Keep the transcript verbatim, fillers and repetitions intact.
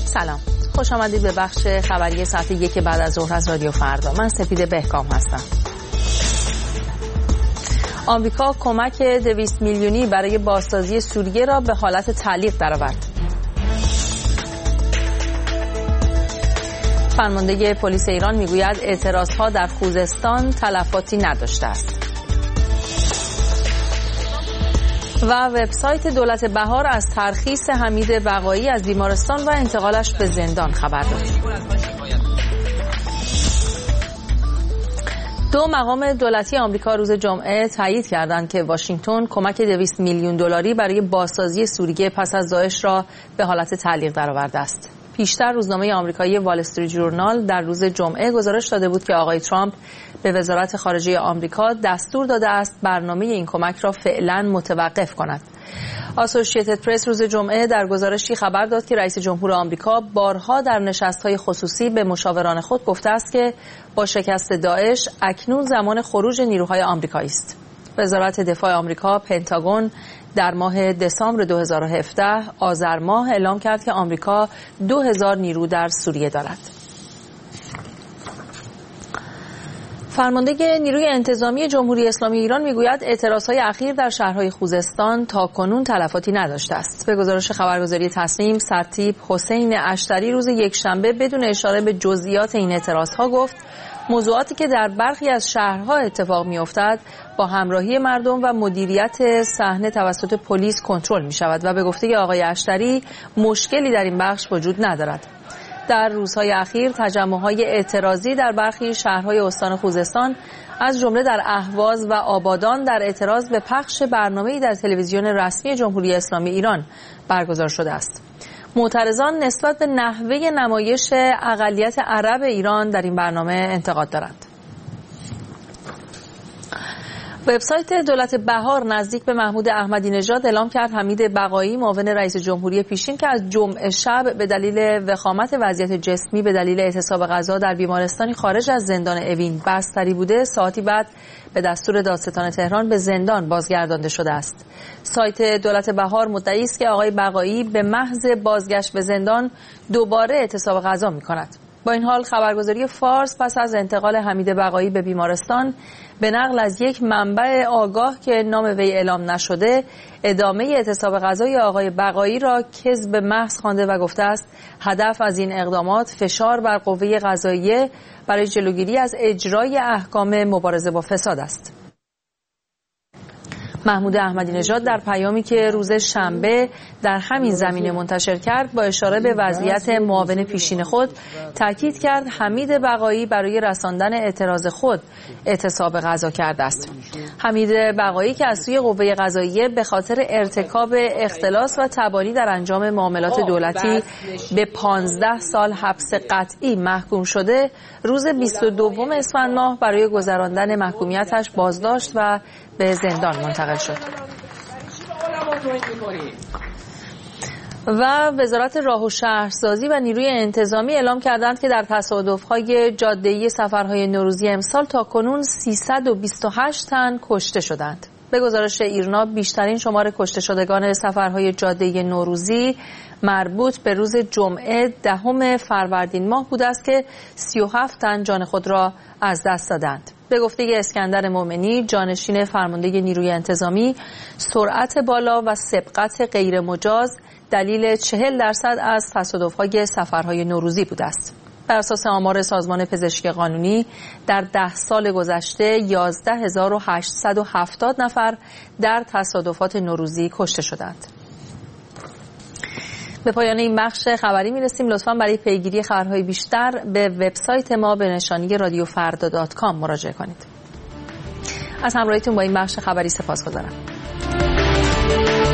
سلام، خوش آمدید به بخش خبری ساعت یک بعد از ظهر از رادیو فردا. من سپید بهکام هستم. آمریکا کمک دویست میلیونی برای بازسازی سوریه را به حالت تعلیق درآورد. فرمانده پلیس ایران میگوید اعتراضها در خوزستان تلفاتی نداشته است. و وبسایت دولت بهار از ترخیص حمید بقایی از بیمارستان و انتقالش به زندان خبر داد. دو مقام دولتی آمریکا روز جمعه تایید کردند که واشنگتن کمک دویست میلیون دلاری برای بازسازی سوریه پس از داعش را به حالت تعلیق درآورده است. پیشتر روزنامه آمریکایی وال استریت ژورنال در روز جمعه گزارش داده بود که آقای ترامپ به وزارت خارجه آمریکا دستور داده است برنامه این کمک را فعلا متوقف کند. آسوشییتد پرس روز جمعه در گزارشی خبر داد که رئیس جمهور آمریکا بارها در نشست‌های خصوصی به مشاوران خود گفته است که با شکست داعش اکنون زمان خروج نیروهای آمریکایی است. وزارت دفاع آمریکا پنتاگون در ماه دسامبر دو هزار و هفده آذر ماه اعلام کرد که آمریکا دو هزار نیرو در سوریه دارد. فرمانده نیروی انتظامی جمهوری اسلامی ایران میگوید اعتراضهای اخیر در شهرهای خوزستان تاکنون تلفاتی نداشته است. به گزارش خبرگزاری تصنیم، سرتیپ حسین اشتری روز یکشنبه بدون اشاره به جزئیات این اعتراضها گفت موضوعاتی که در برخی از شهرها اتفاق می‌افتد با همراهی مردم و مدیریت صحنه توسط پلیس کنترل می‌شود و به گفته آقای اشتری مشکلی در این بخش وجود ندارد. در روزهای اخیر تجمع‌های اعتراضی در برخی شهرهای استان خوزستان از جمله در اهواز و آبادان در اعتراض به پخش برنامه‌ای در تلویزیون رسمی جمهوری اسلامی ایران برگزار شده است. معترضان نسبت به نحوه نمایش اقلیت عرب ایران در این برنامه انتقاد دارند. وبسایت دولت بهار نزدیک به محمود احمدی نژاد اعلام کرد حمید بقایی معاون رئیس جمهوری پیشین که از جمعه شب به دلیل وخامت وضعیت جسمی به دلیل اعتصاب غذا در بیمارستانی خارج از زندان اوین بستری بوده، ساعتی بعد به دستور دادستان تهران به زندان بازگردانده شده است. سایت دولت بهار مدعی است که آقای بقایی به محض بازگشت به زندان دوباره اعتصاب غذا می‌کند. با این حال خبرگزاری فارس پس از انتقال حمید بقایی به بیمارستان به نقل از یک منبع آگاه که نام وی اعلام نشده ادامه اعتصاب غذای آقای بقایی را کذب محض خوانده و گفته است هدف از این اقدامات فشار بر قوه قضاییه برای جلوگیری از اجرای احکام مبارزه با فساد است. محمود احمدی نژاد در پیامی که روز شنبه در همین زمینه منتشر کرد با اشاره به وضعیت معاون پیشین خود تاکید کرد حمید بقایی برای رساندن اعتراض خود اعتصاب غذا کرده است. حمید بقایی که از سوی قوه قضاییه به خاطر ارتکاب اختلاس و تبانی در انجام معاملات دولتی به پانزده سال حبس قطعی محکوم شده، روز بیست و دوم اسفند ماه برای گذراندن محکومیتش بازداشت و به زندان منتقل شد. و وزارت راه و شهرسازی و نیروی انتظامی اعلام کردند که در تصادف‌های جاده‌ای سفرهای نوروزی امسال تاکنون سیصد و بیست و هشت تن کشته شدند. به گزارش ایرنا بیشترین شمار کشته شدگان سفرهای جاده‌ای نوروزی مربوط به روز جمعه دهم فروردین ماه بود است که سی و هفت تن جان خود را از دست دادند. به گفته اسکندر مومنی جانشین فرمانده نیروی انتظامی، سرعت بالا و سبقت غیر مجاز دلیل چهل درصد از تصادف‌های سفرهای نوروزی بوده است. بر اساس آمار سازمان پزشکی قانونی در ده سال گذشته یازده هزار و هشتصد و هفتاد نفر در تصادفات نوروزی کشته شدند. به پایان این بخش خبری میرسیم. لطفاً برای پیگیری خبرهای بیشتر به وبسایت ما به نشانی رادیو فردا دات کام مراجعه کنید. از همراهیتون با این بخش خبری سپاسگزارم.